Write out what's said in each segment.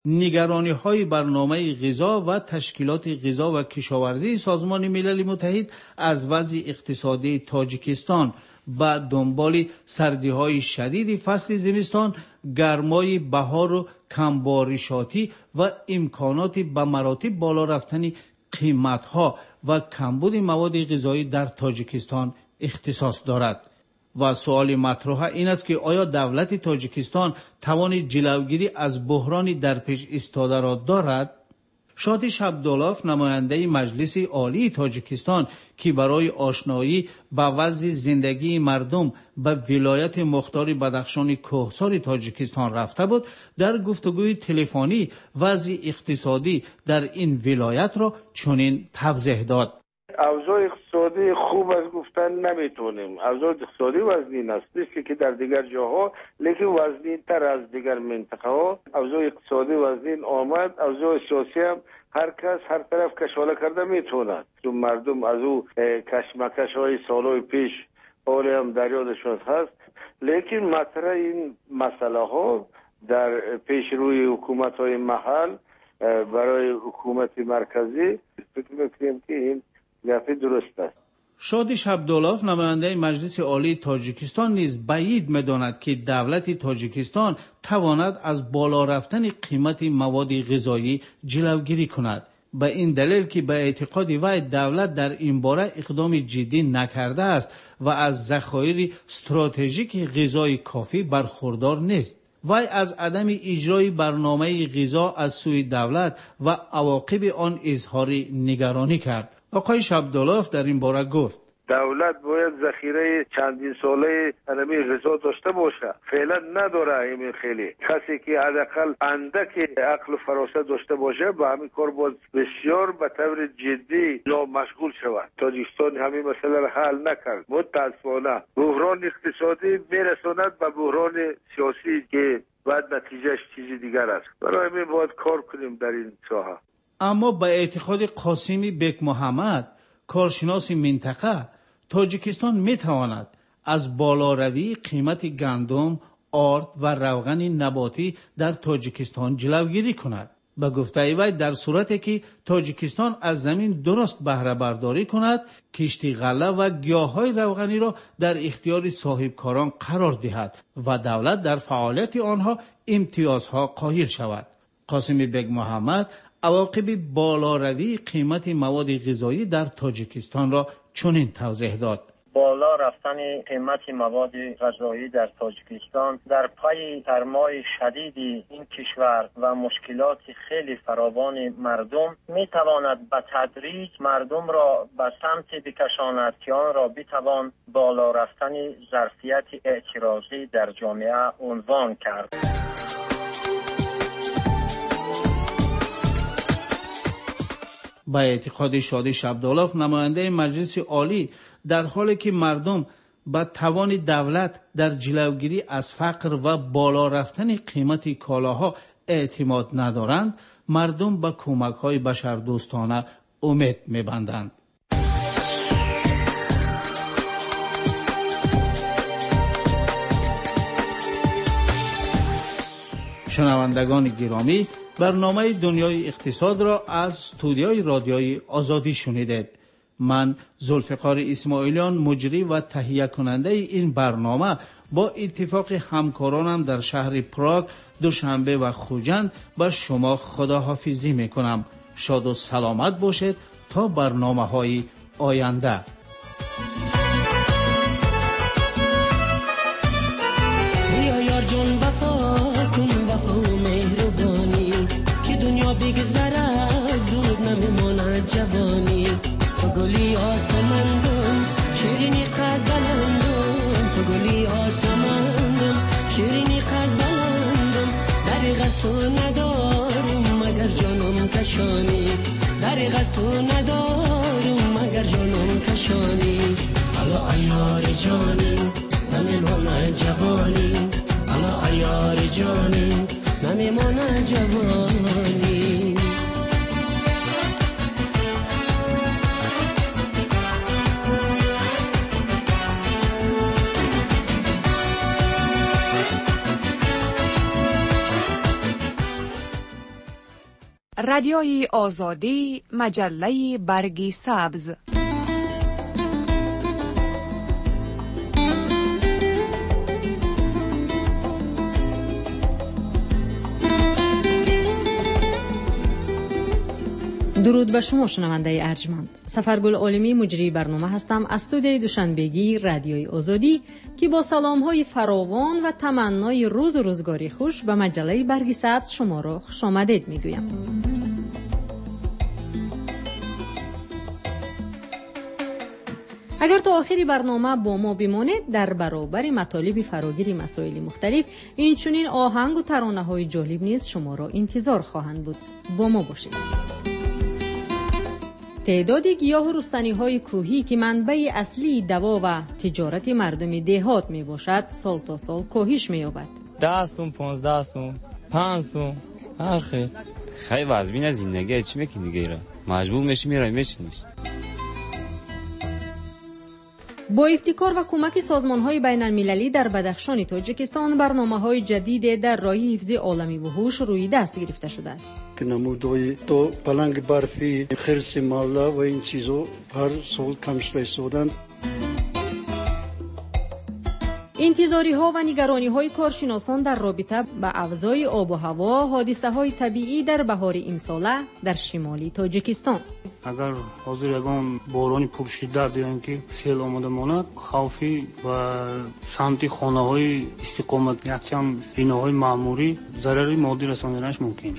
نگرانی‌های برنامه غذا و تشکیلات غذا و کشاورزی سازمان ملل متحد از وضع اقتصادی تاجیکستان با دنبال سردی‌های شدید فصل زمستان، گرمای بهار و کمبارشاتی و امکانات به مراتب بالا رفتن قیمت‌ها و کمبود مواد غذایی در تاجیکستان اختصاص دارد. و سوال مطرح این است که آیا دولت تاجیکستان توان جلوگیری از بحرانی در پیش ایستاده را دارد؟ شادی شبدولوف، نماینده مجلس عالی تاجیکستان که برای آشنایی با وضع زندگی مردم به ولایت مختار بدخشان کوهسار تاجیکستان رفته بود، در گفتگوی تلفنی وضع اقتصادی در این ولایت را چنین توضیح داد. اوضاع اقتصادی خوب از گفتن نمیتونیم. اوضاع اقتصادی وزنین است، نیست که در دیگر جاها، لیکن وزنین تر از دیگر منطقه ها. اوضاع اقتصادی وزنین آمد. اوضاع سیاسی هم هر کس هر طرف کشاله کرده میتوند. چون مردم از او کشمکش های سالهای پیش حالی هم در یادشون هست، لیکن مطرح این مسئله ها در پیش روی حکومت های محل برای حکومت مرکزی فکر میکنیم که این گفته درست است. شادی شبدولوف، نماینده مجلس عالی تاجیکستان نیز بعید می‌داند که دولت تاجیکستان تواند از بالا رفتن قیمت مواد غذایی جلوگیری کند. به این دلیل که به اعتقاد وی دولت در این باره اقدام جدی نکرده است و از ذخایر استراتژیک غذای کافی برخوردار نیست. وی از عدم اجرای برنامه غذا از سوی دولت و عواقب آن اظهار نگرانی کرد. آقای شبدولوف در این باره گفت: دولت باید ذخیره چندین ساله انمی غذا داشته باشه. فعلا نداره. همین خیلی کسی که حداقل اندک عقل و فراست داشته باشه با همین کار باید بسیار به طور جدی مشغول شود. تاجیکستان همین مسئله را حل نکرد. متاسفانه بحران اقتصادی میرساند به بحران سیاسی که بعد نتیجهش چیزی دیگر است. برای همین باید کار کنیم در این ساحه. اما به اعتقاد قاسمی بیگ محمد، کارشناس منطقه، تاجیکستان میتواند از بالاروی قیمت گندم، آرد و روغن نباتی در تاجیکستان جلوگیری کند. به گفته وی در صورتی که تاجیکستان از زمین درست بهره برداری کند، کشت غله و گیاهای روغنی را در اختیار صاحبکاران قرار دهد و دولت در فعالیت آنها امتیازها قائل شود. قاسمی بیگ محمد عواقب بالاروی قیمت مواد غذایی در تاجیکستان را چنین توضیح داد: بالا رفتن قیمت مواد غذایی در تاجیکستان در پای سرمای شدید این کشور و مشکلات خیلی فراوان مردم می تواند به تدریج مردم را به سمت بکشاند که آن را بتوان بالا رفتن ظرفیت اعتراضی در جامعه عنوان کرد. با اعتقاد شادی شبدولوف، نماینده مجلس عالی، در حالی که مردم به توان دولت در جلوگیری از فقر و بالا رفتن قیمت کالاها اعتماد ندارند، مردم به کمک‌های بشردوستانه امید می‌بندند. شنوندگان گرامی، برنامه دنیای اقتصاد را از استودیوی رادیوی آزادی شنیدید. من ذوالفقار اسماعیلیان، مجری و تهیه کننده این برنامه، با اتفاق همکارانم در شهر پراگ، دوشنبه و خوجند به شما خداحافظی میکنم. شاد و سلامت باشید تا برنامه‌های آینده. بگذره زود نمیماند جوانی، تو گلی آسمندم شیرینی قد بلندم، تو گلی آسمندم شیرینی قد بلندم، دریغ از تو ندارم مگر جانم کشانی، دریغ از تو ندارم مگر جانم کشانی. حالا ایار جانی نمیماند جوانی، حالا ایار جانی نمیماند جوانی. رادیوی آزادی، مجله برگی سبز. درود به شما شنونده ارجمند. سفرگل عالمی مجری برنامه هستم از استودیوی دوشنبگی رادیوی آزادی که با سلام‌های فراوان و تمنای روز و روزگاری خوش به مجله برگ سبز شما را خوش آمدید میگویم. اگر تا آخری برنامه با ما بمانید در برابر مطالب فراگیر مسائل مختلف این چنین آهنگ و ترانه‌های جالب نیز شما را انتظار خواهند بود. با ما باشید. تعداد گیاه رستنی‌های کوهی که منبع اصلی دوا و تجارت مردم دهات می باشد سال تا سال کاهش می یابد. 10 سوم 15 سوم 5 سوم هر خیلی وضعی از زندگی چی میکنی دیگه مجبور میشی میرای میشنیش. با ابتکار و کمک سازمان‌های بین‌المللی در بدخشان تاجیکستان برنامه‌های جدید در راه حفظ عالمی وحوش روی دست گرفته شده است. نمودهای تو پلنگ برفی، خرس مالا و این چیزو هر سال کم شدن. انتظاری‌ها و نگرانی‌های کارشناسان در رابطه با اوضاع آب و هوا، حادثه‌های طبیعی در بهار امساله در شمالی تاجیکستان. اگر حاضر یگان بارانی پرشدت یا اینکه سیل آمده ماند، خوفی و سمت خانه‌های استقامت یکچند بناهای معموری ضرری مادی رساندنش ممکن.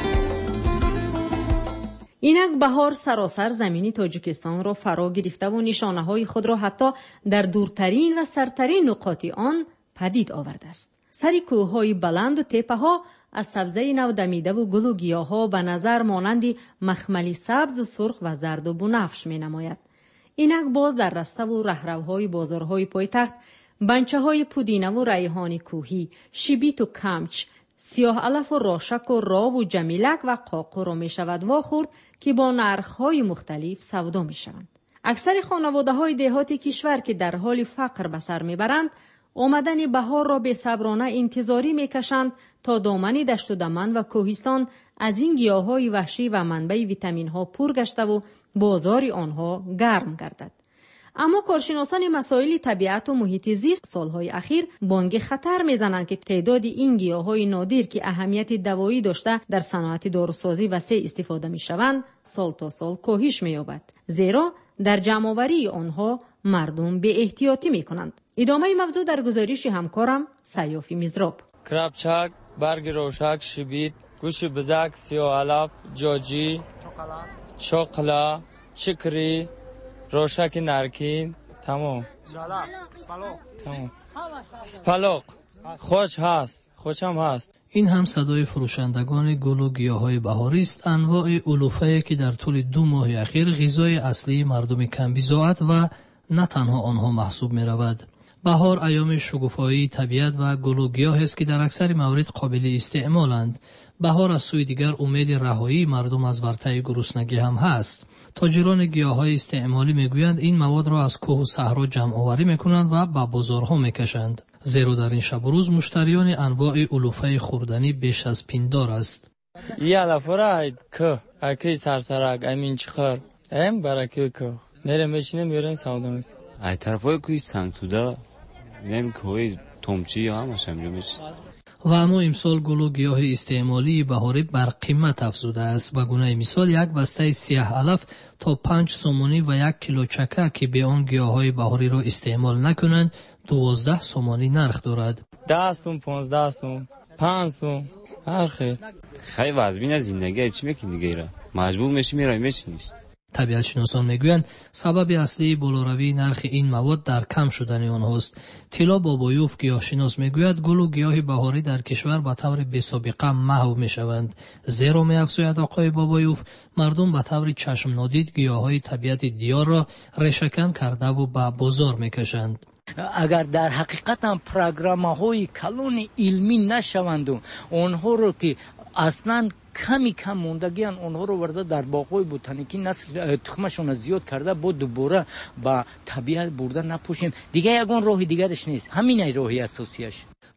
اینک بهار سراسر زمینی تاجیکستان را فرا گرفته و نشانه‌های خود را حتی در دورترین و سرترین نقاط آن پدید آورده است. سر کوه‌های بلند و تپه‌ها از سبزه نودمیده و گل و گیاه‌ها به نظر مانند مخملی سبز و سرخ و زرد و بنفش می‌نماید. اینک باز در رسته و رهروهای بازارهای پایتخت بنچه‌های پودینه و ریحان کوهی، شیبیت و کمچ، سیاه علف و راشک و راو و جمیلک و قاقو را می شود واخورد که با نرخ‌های مختلف سودا می شوند. اکثر خانواده‌های دهاتی کشور که در حال فقر به سر می برند، آمدن بهار را به صبرانه انتظاری می کشند تا دامن دشت و دمن و کوهستان از این گیاه‌های وحشی و منبع ویتامین‌ها پر گشته و بازار آنها گرم گردد. اما کارشناسان مسائل طبیعت و محیط زیست سالهای اخیر بانگ خطر میزنند که تعداد این گیاه‌های نادر که اهمیت دوایی داشته در صنعت داروسازی وسیع استفاده می‌شوند سال تا سال کاهش می‌یابد، زیرا در جمع‌آوری آنها مردم به احتیاطی می‌کنند. ادامه موضوع در گزارش همکارم سیافی میزراب. کرپچک، برگ روشک، شیبیت، گوش بزک، سیاه علف، جاجی، چوکلا، چکری، روشک نرکین، تمام. تمام. سپالق. خوشم هست. این هم صدای فروشندگان گل و گیاهای بهاری است، انواع علوفه که در طول 2 ماه اخیر غذای اصلی مردم کمبیزاعت و نه تنها آنها محسوب می رود. بهار ایام شگوفایی طبیعت و گل و گیاه است که در اکثر موارد قابل استعمالند. بهار از سوی دیگر امید رهایی مردم از ورطه گرسنگی هم هست. تاجران گیاهای استعمالی میگویند این مواد را از کوه و صحرا جمع آوری میکنند و به بازارها میکشند، زیرا در این شب و روز مشتریان انواع علوفه خوردنی بیش از پیندار است. علف را که اکی سرسرک امین چخر ام برای که میرم میرم سودا میکنم. ای طرفای کوی سنگتودا نمی کوی تومچی همش همجا میشه. و اما امسال گل و گیاه استعمالی بهاری بر قیمت افزوده است. به گونه مثال یک بسته سیاه علف تا 5 سومانی و 1 کیلو چکه که به آن گیاهای بهاری را استعمال نکنند 12 سومانی نرخ دارد. 10 سوم 15 سوم 5 سوم هر خیلی وضعی از زندگی چی میکنی دیگه مجبور میشی میرای میشنیش. طبیعت شناسان میگویند سبب اصلی بالاروی نرخ این مواد در کم شدن آنهاست. طلا بابایوف گیاهشناس میگوید گل و گیاه بهاری در کشور به طور بی‌سابقه محو میشوند، زیرا می‌افزاید آقای بابایوف مردم به طور چشم نادید گیاهای طبیعت دیار را ریشه‌کن کرده و به بازار میکشند. اگر در حقیقت هم پروگرام‌های کلون علمی نشوند و آنها رو که اصلاً کم موندگیان اونها رو ورده در باغ‌های بوتانیکی نسل تخمشون زیاد کرده با دوباره با طبیعت برده نپوشیم دیگه، یگان راه دیگرش نیست، همین راهی اساسیش.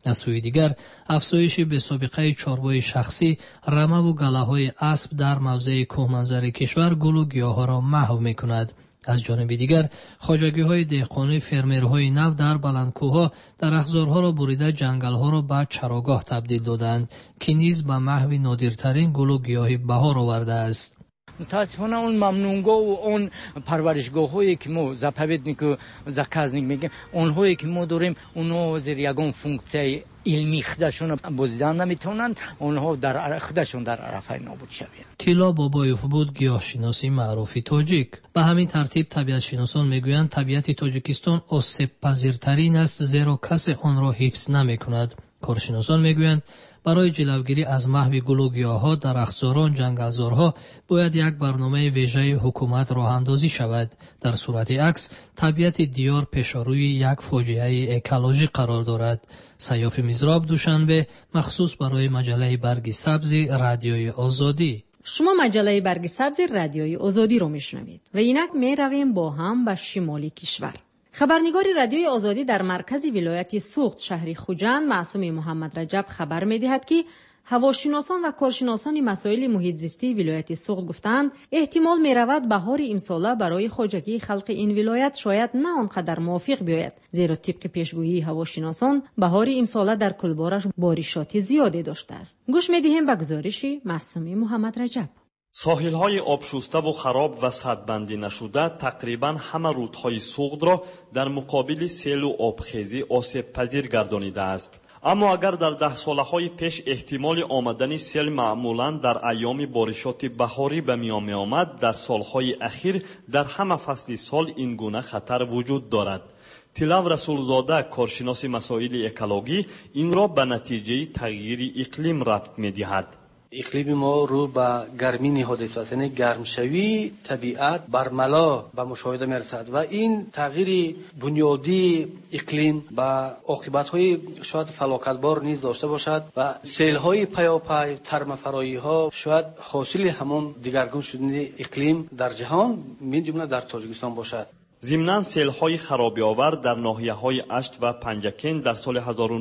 از سوی دیگر افزایش به سابقه چاروائی شخصی، رمه و گله‌های اسب در موضع کوهمنظر کشور گل و گیاها را محو می‌کند. از جانب دیگر خواجگی‌های دهقانی فرمرهای نو در بلندکوه‌ها درختزارها را بریده جنگل‌ها را به چراگاه تبدیل دادند که نیز به محو نادرترین گل و گیاه بهار آورده است. متاسفانه اون ممنونگاه و اون پرورشگاه هایی که ما زپاویدنیک و زکازنیک میگیم اونهایی که ما داریم اونها زیر یگان فونکسیای علمی خودشون بازدیدن نمیتونند، اونها در خودشون در عرفه نابود شوند. تیلا بابایوف بود، گیاهشناسی معروفی تاجیک. به همین ترتیب طبیعت شناسان میگویند طبیعت تاجیکستان آسیب پذیرترین است زیرا کسی آن را حفظ نمیکند. کارشناسان میگویند برای جلوگیری از محو گل و گیاه‌ها، درختزاران، جنگلزارها باید یک برنامه ویژه حکومت راه اندازی شود. در صورت عکس طبیعت دیار پیشروی یک فاجعه اکولوژی قرار دارد. سیاف میزراب، دوشنبه، مخصوص برای مجله برگ سبز رادیوی آزادی. شما مجله برگ سبز رادیوی آزادی رو میشنوید و اینک میرویم با هم به شمالی کشور. خبرنگار رادیوی آزادی در مرکز ولایت سوخت شهر خوجند معصوم محمد رجب خبر می‌دهد که هواشناسان و کارشناسان مسائل محیط زیستی ولایت سوخت گفتند احتمال می‌رود بهار امساله برای خواجگی خلق این ولایت شاید نه آنقدر موافق بیاید، زیرا طبق پیشگویی هواشناسان بهار امساله در کلبارش بارشات زیادی داشته است. گوش می‌دهیم به گزارش معصوم محمد رجب. ساحل‌های آبشسته و خراب و سدبندی نشده تقریباً همه رودهای سوخت را در مقابل سیل و آبخیزی آسیب پذیر گردانیده است. اما اگر در 10 سالهای پیش احتمال آمدن سیل معمولاً در ایام بارشات بهاری به میان می آمد، در سالهای اخیر در همه فصل سال این گونه خطر وجود دارد. تیلاو رسولزاده، کارشناس مسائل اکولوژی، این را به نتیجه تغییر اقلیم ربط می دهد. اقلیم ما رو به گرمی نهاده است، یعنی گرمشوی طبیعت برملا به مشاهده میرسد و این تغییر بنیادی اقلیم به عاقبت‌های شاید فلاکتبار نیز داشته باشد و سیل‌های پیاپی، ترمفرایی‌ها شاید حاصل همون دگرگون شدن اقلیم در جهان من جمله در تاجیکستان باشد. ضمناً سیل‌های خرابی‌آور در ناحیه‌های اشت و پنجکین در سال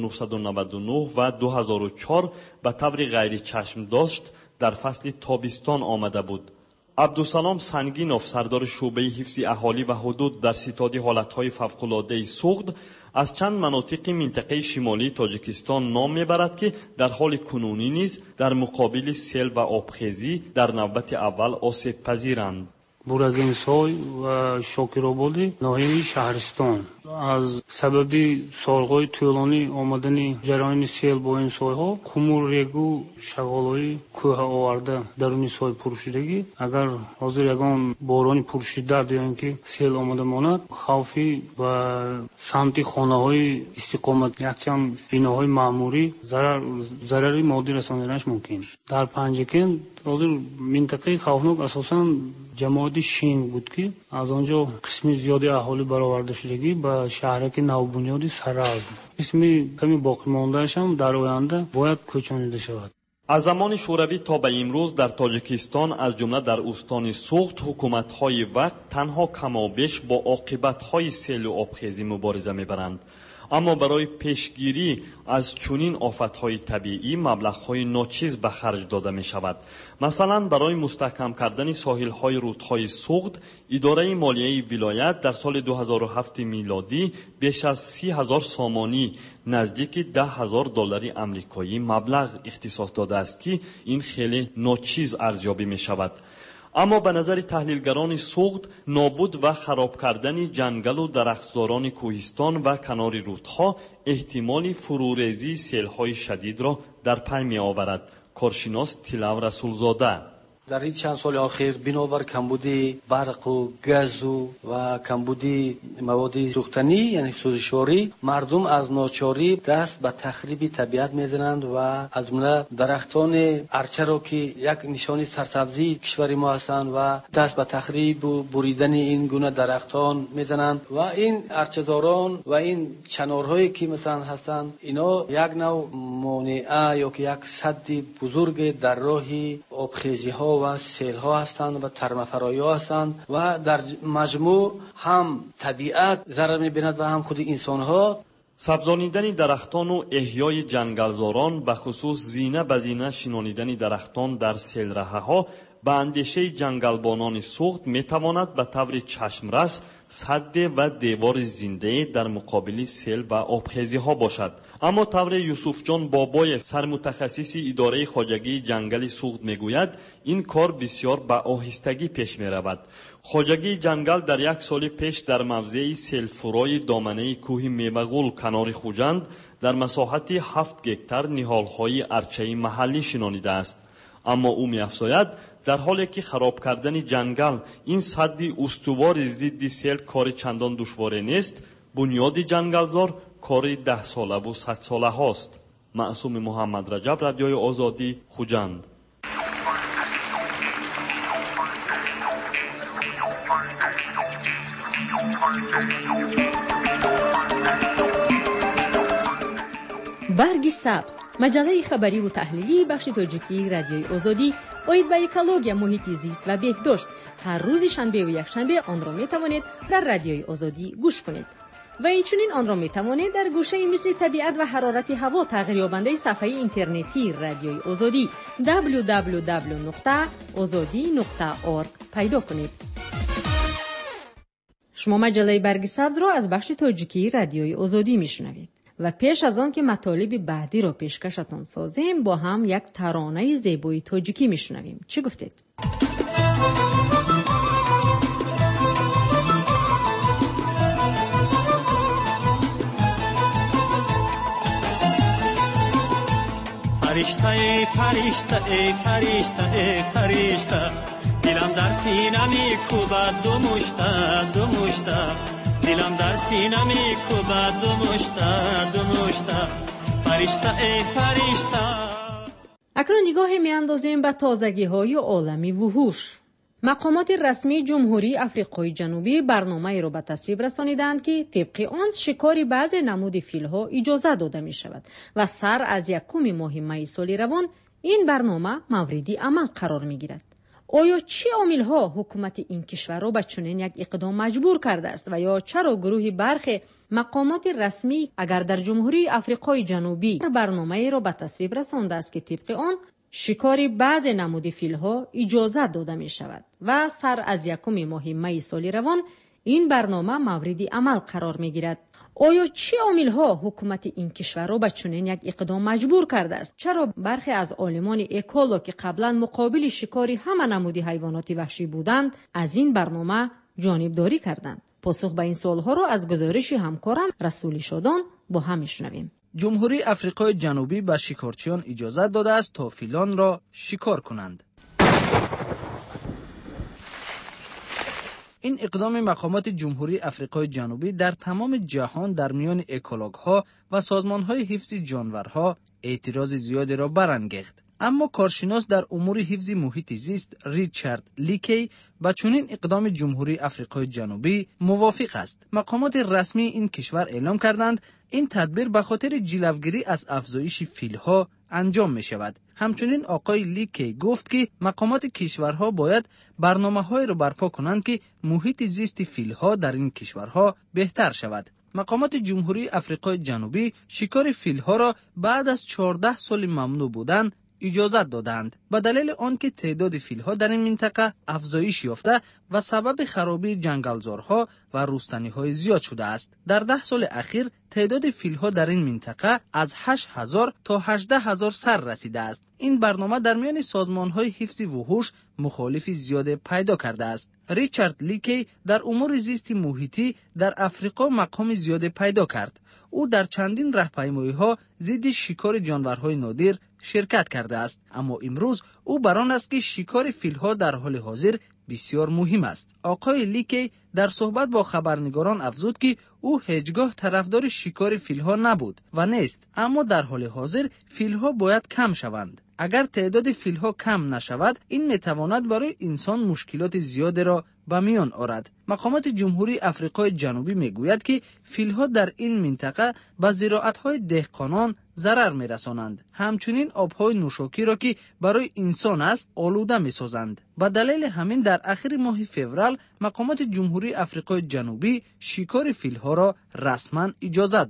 1999 و 2004 به طور غیر چشم داشت در فصل تابستان آمده بود. عبدالسلام سنگینوف، سردار شعبه حفظ اهالی و حدود در ستاد حالت‌های فوق‌العاده سوخت، از چند مناطق منطقه شمالی تاجیکستان نام میبرد که در حال کنونی نیز در مقابل سیل و آبخیزی در نوبت اول آسیب پذیرند. бурагинсой ва шокирободи ноҳияи шаҳристон аз сабаби солҳои тӯлонӣ омадани ҷараёни сел бо ин сойҳо хумур регу шағолҳои кӯҳа оварда даруни сой пуршидагӣ агар ҳозир ягон борони пуршиддат ё ки сел омада монад хавфи ба самти хонаҳои истиқомат якчанд биноҳои маъмурӣ зарари моддӣ расониданаш мумкин. дар панҷакен ҳозир минтақаи хавфнок асосан ҷамоати шинг буд ки аз онҷо қисми зиёди аҳолӣ бароварда шудагӣ ба шаҳраки навбунёди саразм, қисми ками боқимондаашам дар оянда бояд кӯчонида шавад. از زمان شوروی تا به امروز در تاجیکستان از جمله در استان سوخت حکومت‌های وقت تنها کمابیش با عاقبت‌های سیل و آبخیزی مبارزه می‌برند. اما برای پیشگیری از چنین آفت‌های طبیعی مبلغ‌های ناچیز به خرج داده می‌شود. مثلا برای مستحکم کردن ساحل‌های رودهای سوخت، اداره مالیه ولایت در سال 2007 میلادی بیش از 30,000 سامانی نزدیک $10,000 آمریکایی مبلغ اختصاص داده است که این خیلی ناچیز ارزیابی می‌شود. اما به نظر تحلیلگران سوخت، نابود و خراب کردن جنگل و درختزاران کوهستان و کنار رودها احتمال فروریزی سیل‌های شدید را در پی می‌آورد. کارشناس تیلاو رسولزاده: در این چند سال اخیر بنابر کمبودی برق و گاز و کمبودی مواد سوختنی یعنی سوزشواری، مردم از ناچاری دست به تخریب طبیعت میزنند و از جمله درختان ارچه را که یک نشانی سرسبزی کشور ما هستند و دست به تخریب و بریدن این گونه درختان میزنند و این ارچه‌داران و این چنارهایی که مثلا هستند اینا یک نوع مانعه یا که یک سد بزرگ در راه آبخیزی ها و سیل ها هستند و ترمفرایی ها هستند و در مجموع هم طبیعت ضرر می‌بیند و هم خود انسان ها. سبزانیدن درختان و احیای جنگلزاران، به خصوص زینه به زینه شنانیدن درختان در سیلره‌ها به اندیشه جنگلبانان سوخت میتواند به طور چشمرس سد و دیوار زنده در مقابل سیل و آبخیزی ها باشد. اما طور یوسف جان بابای سرمتخصص اداره خواجگی جنگل سوخت میگوید این کار بسیار به آهستگی پیش می رود. خواجگی جنگل در 1 سال پیش در موضع سیل فرای دامنه کوه میوه‌گل کنار خوجند در مساحت 7 گکتار نهالهای ارچه محلی شنانیده است. اما او می‌افزاید در حالی که خراب کردن جنگل این سد استوار ضد سیل کار چندان دشوار نیست، بنیاد جنگلزار کار 10 ساله و 100 ساله هاست. معصوم محمد رجب، رادیوی آزادی، خوجند. برگ سبز، مجله خبری و تحلیلی بخش تاجیکی رادیوی آزادی باید به اکولوژی، محیط زیست و بهداشت هر روز شنبه و یکشنبه آن را می توانید در رادیوی آزادی گوش کنید. و اینچنین آن را می توانید در گوشه مثل طبیعت و حرارت هوا تغییر یابنده صفحه اینترنتی رادیوی آزادی www.azadi.org پیدا کنید. شما مجله برگ سبز را از بخش تاجیکی رادیوی آزادی میشنوید. و پیش از آن که مطالب بعدی را پیشکشتان سازیم، با هم یک ترانه زیبای تاجیکی میشنویم. چی گفتید؟ فرشته ای فرشته ای فرشته ای فرشته، دلم در سینه میکوبد دو مشته دو مشته، دلم در سینه میکوبد دو مشته دو مشته، فرشته ای فرشته. اکنون نگاه میاندازیم به تازگی‌های عالمی وحوش. مقامات رسمی جمهوری آفریقای جنوبی برنامه‌ای را به تصویب رسانیدند که طبق آن شکار بعض نمود فیل‌ها اجازه داده می شود و سر از 1 ماه می سال روان این برنامه مورد عمل قرار می گیرد. آیا چه عامل‌ها حکومت این کشور را به چنین یک اقدام مجبور کرده است و یا چرا گروهی برخی مقامات رسمی اگر در جمهوری آفریقای جنوبی برنامه‌ای را به تصویب رسانده است که طبق آن شکار بعض نمود فیل‌ها اجازه داده می شود و سر از 1 ماه می سال روان این برنامه مورد عمل قرار می گیرد. آیا چه عامل‌ها حکومت این کشور را به چنین یک اقدام مجبور کرده است؟ چرا برخی از عالمان اکولو که قبلا مقابل شکار همه نمود حیوانات وحشی بودند از این برنامه جانبداری کردند؟ پاسخ به این سوال‌ها را از گزارش همکارم رسولی شادان با هم میشنویم. جمهوری آفریقای جنوبی به شکارچیان اجازه داده است تا فیلان را شکار کنند. این اقدام مقامات جمهوری آفریقای جنوبی در تمام جهان در میان اکولوگ‌ها و سازمان‌های حفظ جانورها اعتراض زیادی را برانگیخت. اما کارشناس در امور حفظ محیط زیست ریچارد لیکی با چنین اقدام جمهوری آفریقای جنوبی موافق است. مقامات رسمی این کشور اعلام کردند این تدبیر به خاطر جلوگیری از افزایش فیل‌ها انجام می شود. همچنین آقای لیکی گفت که مقامات کشورها باید برنامه‌های را برپا کنند که محیط زیست فیل‌ها در این کشورها بهتر شود. مقامات جمهوری آفریقای جنوبی شکار فیل‌ها را بعد از 14 سال ممنوع بودن اجازه دادند به دلیل آنکه تعداد فیل‌ها در این منطقه افزایش یافته و سبب خرابی جنگلزارها و رستنی‌های زیاد شده است. در 10 سال اخیر تعداد فیل‌ها در این منطقه از 8000 تا 18000 سر رسیده است. این برنامه در میان سازمان‌های حفظ وحوش مخالفی زیاد پیدا کرده است. ریچارد لیکی در امور زیست محیطی در آفریقا مقام زیاد پیدا کرد. او در چندین راهپیمایی‌ها ضد شکار جانورهای نادر شرکت کرده است، اما امروز او بران است که شکار فیل‌ها در حال حاضر بسیار مهم است. آقای لیکی در صحبت با خبرنگاران افزود که او هیچگاه طرفدار شکار فیل‌ها نبود و نیست، اما در حال حاضر فیل‌ها باید کم شوند. اگر تعداد فیل‌ها کم نشود این میتواند برای انسان مشکلات زیاد را به میان آورد. مقامات جمهوری آفریقای جنوبی میگوید که فیل‌ها در این منطقه به زراعت‌های دهقانان ضرر میرسانند. همچنین آب‌های نوشاکی را که برای انسان است آلوده میسازند. به دلیل همین در آخر ماه فوریه مقامات جمهوری آفریقای جنوبی شکار فیل‌ها را رسما اجازه داد.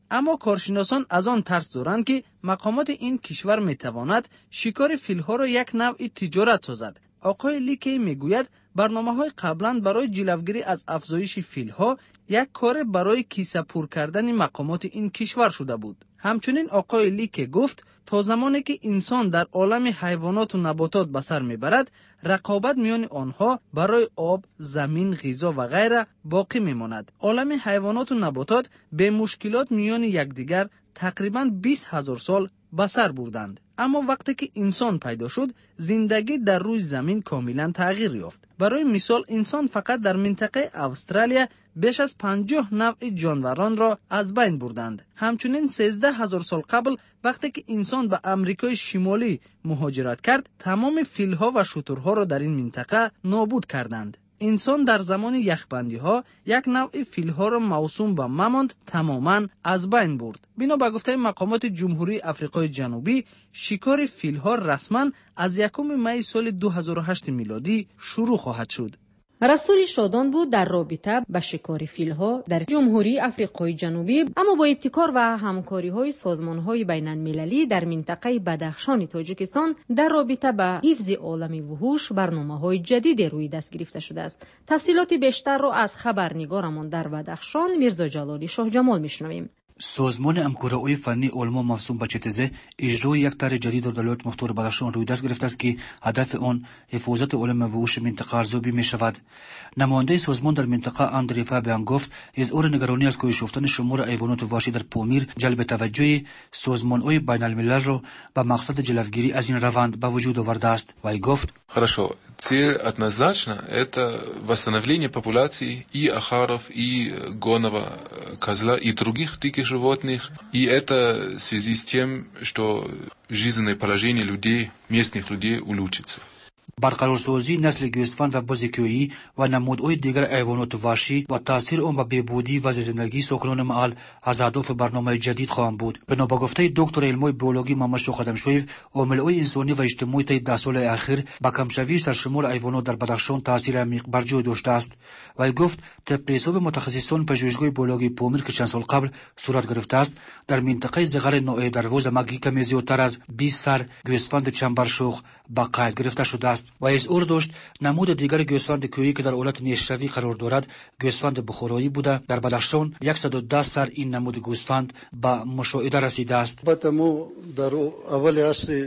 اما کارشناسان از آن ترس دارند که مقامات این کشور میتواند شکار فیل‌ها را یک نوع تجارت سازد. آقای لیکی میگوید برنامه‌های قبلا برای جلوگیری از افزایش فیل‌ها یک کار برای کیسه پر کردن مقامات این کشور شده بود. همچنین آقای لیکی گفت تا زمانی که انسان در عالم حیوانات و نباتات به سر میبرد، رقابت میان آنها برای آب، زمین، غذا و غیره باقی میماند. عالم حیوانات و نباتات به مشکلات میان یکدیگر تقریباً 20,000 سال به سر بردند. اما وقتی که انسان پیدا شد، زندگی در روی زمین کاملا تغییر یافت. برای مثال انسان فقط در منطقه استرالیا بیش از 50 نوع جانوران را از بین بردند. همچنین 13,000 سال قبل وقتی که انسان به امریکای شمالی مهاجرت کرد، تمام فیل‌ها و شترها را در این منطقه نابود کردند. انسان در زمان یخبندی‌ها یک نوع فیل‌ها را موسوم به مماند تماماً از بین برد. بنا به گفته مقامات جمهوری آفریقای جنوبی، شکار فیل‌ها رسما از 1 می سال 2008 میلادی شروع خواهد شد. رسول شادان بود در رابطه با شکار فیل‌ها در جمهوری آفریقای جنوبی، اما با ابتکار و همکاری‌های سازمان‌های بین‌المللی در منطقه بدخشان تاجیکستان در رابطه با حفظ عالم وحوش برنامه‌های جدید روی دست گرفته شده است. تفصیلات بیشتر را از خبرنگارمان در بدخشان میرزا جلالی شاه جمال میشنویم. سازمان همکاری فنی علما موسوم به چتزه اجرای یک طرح جدید در ولایت مختار بدخشان روی دست گرفته است که هدف آن حفاظت علم وحوش منطقه ارزیابی می شود. نماینده سازمان در منطقه اندریفا بیان گفت اظهار نگرانی از کاهش یافتن شمار حیوانات وحشی در پامیر جلب توجه سازمان‌های بین الملل را به مقصد جلوگیری از این روند به وجود آورده است. و گفت Хорошо, цель однозначно это восстановление популяций и ахаров, и гонного козла, и других диких животных. И это в связи с тем, что жизненное положение людей, местных людей улучшится. برقرارسازی نسل گوسفند و بزکویی و نمودهای دیگر حیوانات وحشی و تاثیر آن به بهبودی وضع زندگی ساکنان محل از اهداف برنامه جدید خواهند بود. بنا به گفته دکتر علمای بیولوژی محمد شوق قدمشویو، عاملهای انسانی و اجتماعی طی 10 سال اخیر به کمشوی سرشمار حیوانات در بدخشان تاثیر عمیق بر جای داشته است. و گفت طبق حساب متخصصان پژوهشگاه بیولوژی پامیر که چند سال قبل صورت گرفته است، در منطقه زغر نوع دروازه مگی کمی زیادتر از 20 سر گوسفند چنبرشوخ به قید گرفته شده است. و اظهار داشت نمود دیگر گوسفند کوهی که در حالت نیشروی قرار دارد گوسفند بخارایی بوده. در بدخشان 110 سر این نمود گوسفند به مشاهده رسیده است. ما در اول عصر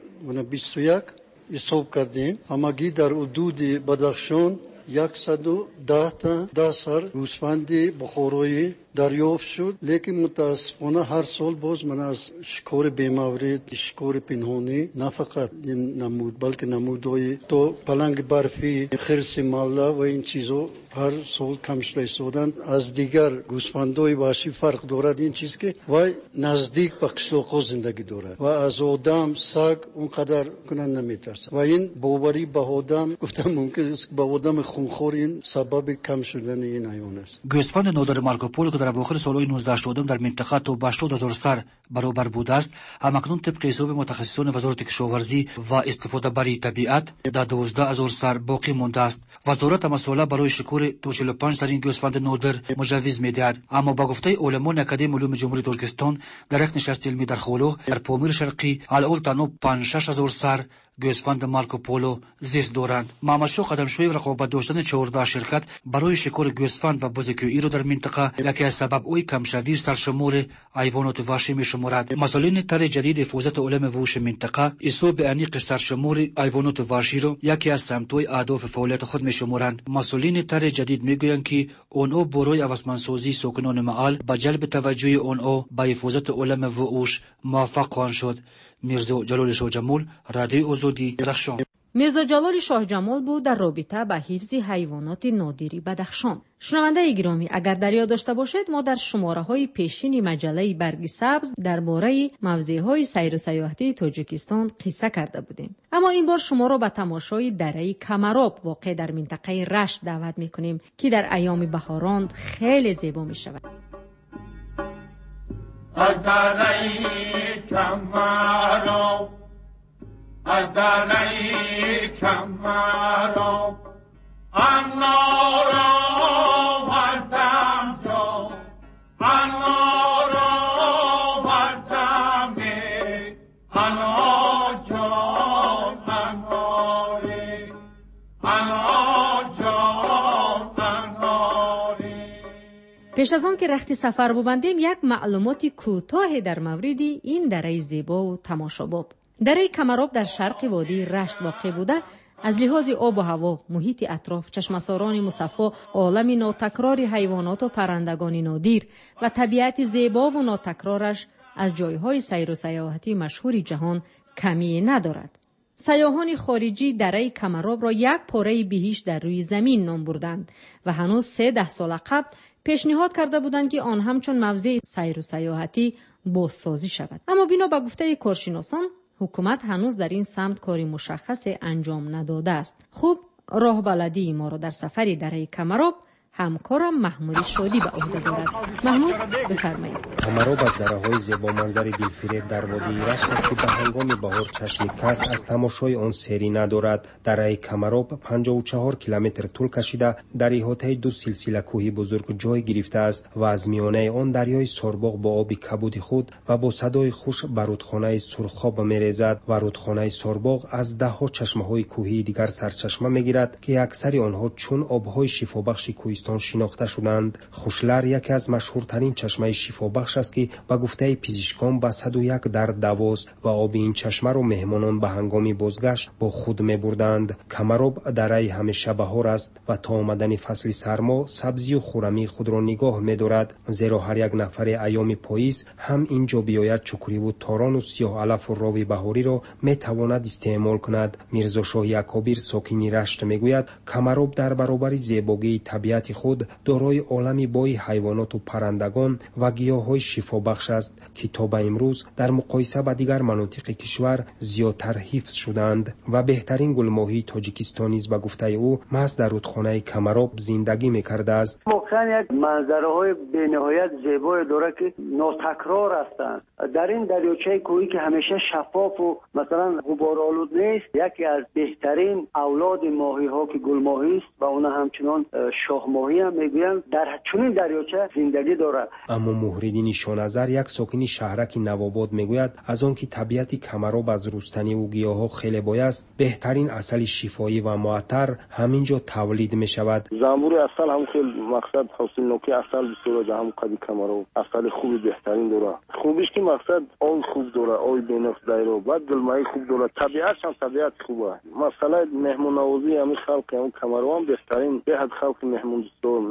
21 حساب کردیم همگی در حدود بدخشان 110 سر گوسفند بخارایی دریافت شد. لیکن متاسفانه هر سال باز من از شکار بیمورد، شکار پنهانی نه فقط نمود بلکه نمودهای تو پلنگ برفی، خرس ماله و این چیزا هر سال کم شده شدن. از دیگر گوسفندهای وحشی فرق دارد این چیز که وای نزدیک به قشلاق‌ها زندگی دارد و از آدم سگ اونقدر کنن نمیترسه و این باوری به آدم گفتم ممکن است که به آدم خونخوار این سبب کم شدن این حیوان است. گوسفند نادر مارکوپولو در اواخر سالهای 1980 در منطقه تا به 80,000 سر برابر بوده است. همکنون طبق حساب متخصصان وزارت کشاورزی و استفاده بری طبیعت در 12,000 سر باقی مانده است. وزارت مسئله برای شکار تا 45 سر این گوسفند نادر مجوز می‌دهد. اما با گفته علمان اکادمی علوم جمهوری تاجیکستان در یک نشست علمی در خولو در پامیر شرقی الان تنها 5-6,000 سر گوسفند مارکوپولو زیست دارند. محمد شوق قدمشویو رقابت داشتن 14 شرکت برای شکار گوسفند و بزکویی را در منطقه یکی از سبب‌های کمشوی سرشمار حیوانات وحشی می‌شمارد. مسئولین طرح جدید حفاظت علم وحوش منطقه حساب انیق سرشمار حیوانات وحشی را یکی از سمت‌های اهداف فعالیت خود می‌شمارند. مسئولین طرح جدید می‌گویند که آنها برای هوسمندسازی ساکنان محل به جلب توجه آنها به حفاظت علم وحوش موفق خواهند شد. میرزا جلال شاه جمال، رادیو آزادی، بدخشان. میرزا جلال شاه جمال بود در رابطه با حفظ حیوانات نادری بدخشان. شنونده گرامی، اگر در یاد داشته باشید ما در شماره‌های پیشین مجله برگ سبز درباره موضع‌های سیر و سیاحتی تاجیکستان قصه کرده بودیم. اما این بار شما را به تماشای دره کمراب واقع در منطقه رشت دعوت می‌کنیم که در ایام بهاران خیلی زیبا می‌شود. از دره کمراب، از دره کمراب انار آوردم جو، انار پیش از آن که رخت سفر ببندیم یک معلومات کوتاه در مورد این دره زیبا و تماشاباب. دره کمراب در شرق وادی رشت واقع بوده. از لحاظ آب و هوا، محیط اطراف، چشمساران مصفا، عالم ناتکرار حیوانات و پرندگان نادر و طبیعت زیبا و ناتکرارش از جایهای سیر و سیاحتی مشهور جهان کمی ندارد. سیاحان خارجی دره کمراب را یک پاره بهشت در روی زمین نام بردند و هنوز 13 سال قبل پیشنهاد کرده بودند که آن همچون موضع سیر و سیاحتی بازسازی شود. اما بنا به گفته کارشناسان، حکومت هنوز در این سمت کاری مشخص انجام نداده است. خوب راه بلدی ما را در سفری دره کمراب همکارم محمود شادی به عهده دارد. محمود بفرمایید. کمراب از دره‌های زیبا منظر دلفریب در وادی رشت است که به هنگام بهار چشم کس از تماشای آن سری ندارد. دره کمراب 54 کیلومتر طول کشیده در احاطه 2 سلسله کوهی بزرگ جای گرفته است و از میانه آن دریای سرباغ با آب کبود خود و با صدای خوش بر رودخانه سرخاب می‌ریزد و رودخانه سرباغ از ده‌ها چشمه‌های کوهی دیگر سرچشمه می‌گیرد که اکثر آنها چون آب‌های شفابخش کوهستان شناخته شدند. خوشلر یکی از مشهورترین چشمه شفابخش است که به گفته پزشکان به 101 در دواست و آب این چشمه را مهمانان به هنگام بازگشت با خود می‌بردند. کمراب دره همیشه بهار است و تا آمدن فصل سرما سبزی و خرمی خود را نگاه می‌دارد، زیرا هر یک نفر ایام پاییز هم اینجا بیاید چکری و تاران و سیاه علف و راوی بهاری را می‌تواند استعمال کند. میرزا شاه اکابر ساکن رشت میگوید کمراب در برابر زیبایی طبیعت خود دارای عالمی بای حیوانات و پرندگان و گیاه‌های شفابخش است که تا به امروز در مقایسه با دیگر مناطق کشور زیادتر حفظ شدند و بهترین گلماهی تاجیکستان نیز به گفته او محض در رودخانه کمراب زندگی می‌کرده است. واقعا یک منظره‌های بی‌نهایت زیبای داره که ناتکرار هستند. در این دریاچه کوهی که همیشه شفاف و مثلا غبارآلود نیست، یکی از بهترین اولاد ماهی‌ها که گلماهی است و اون همچنان شاه ماهی هم میگویند در چنین دریاچه زندگی دارد. اما مهردین شانظر یک ساکن شهرک نوآباد میگوید از آن که طبیعت کمراب از رستنی و گیاها خیلی بای است، بهترین عسل شفایی و معطر همینجا تولید می شود. زنبور عسل هم خیلی مقصد حاصل نوکی عسل بسیار در هم قدی کمراب عسل خوبی بهترین داره. خوبیش که مقصد آی خوب داره، آی بینفس داره، بعد گلماهی خوب داره، طبیعتش هم طبیعت خوبه. مثلا مهمون نوازی همین خلق هم کمراب بهترین به حد خلق مهمون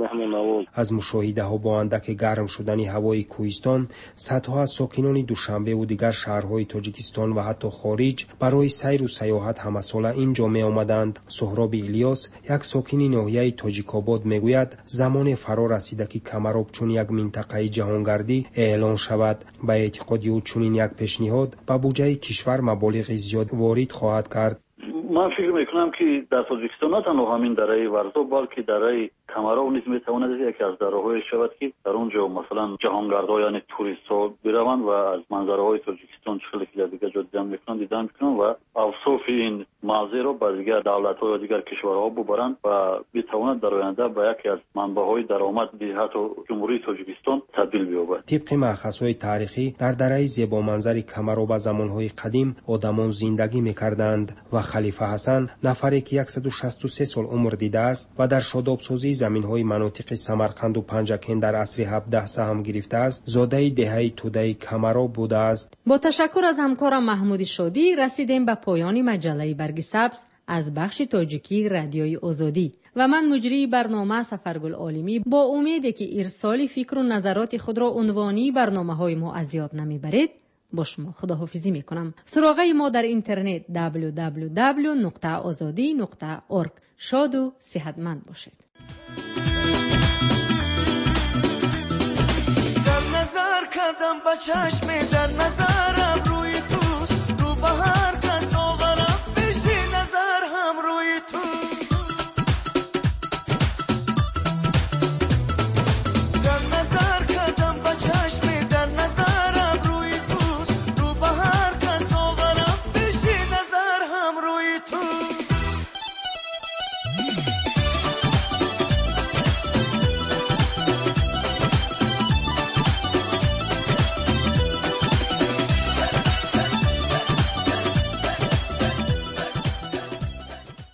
از مشاهده ها با اندک گرم شدن هوای کوهستان، صدها از ساکنان دوشنبه و دیگر شهرهای تاجیکستان و حتی خارج برای سیر و سیاحت همساله اینجا می آمدند. سهراب الیاس یک ساکن ناحیه تاجیک‌آباد میگوید زمان فرا رسیده که کمراب چون یک منطقه جهانگردی اعلان شود. به اعتقاد او چنین یک پیشنهاد به بودجه کشور مبالغ زیاد وارد خواهد کرد. من فکر میکنم که در تاجیکستان نه تنها همین دره ورزا بلکه دره کمراب نیز میتواند یکی از دره‌های شود که در اونجا مثلا جهانگردها یعنی توریست‌ها بروند و از منظره‌های تاجیکستان چیزی که در دیگر جا دیدن میکنن و اوصاف این موضوع را به دیگر دولت‌ها یا دیگر کشورها ببرند و بتواند در آینده به یکی از منبع‌های درآمد حتی جمهوری تاجیکستان تبدیل بیابد. طبق مأخذهای تاریخی در دره زیبا منظر کمراب از زمان‌های قدیم آدمان زندگی می‌کردند و خلیفه حسن نفری که 163 سال عمر دیده است و در شادابسازی زمین‌های مناطق سمرقند و پنجکین در عصر 17 سهم گرفته است، زاده دهه توده کمراب بوده است. با تشکر از همکارم محمود شادی رسیدیم به پایان مجله برگ سبز از بخش تاجیکی رادیوی آزادی و من مجری برنامه سفرگل عالمی با امیدی که ارسال فکر و نظرات خود را عنوانی برنامه‌های ما از یاد نمیبرید با شما خداحافظی میکنم. سراغه ما در اینترنت www.azadi.org. شاد و صحتمند باشید. در نظر کردم با چشم در نظرم روی توست، رو به هر کس آورم پیش نظر هم روی تو.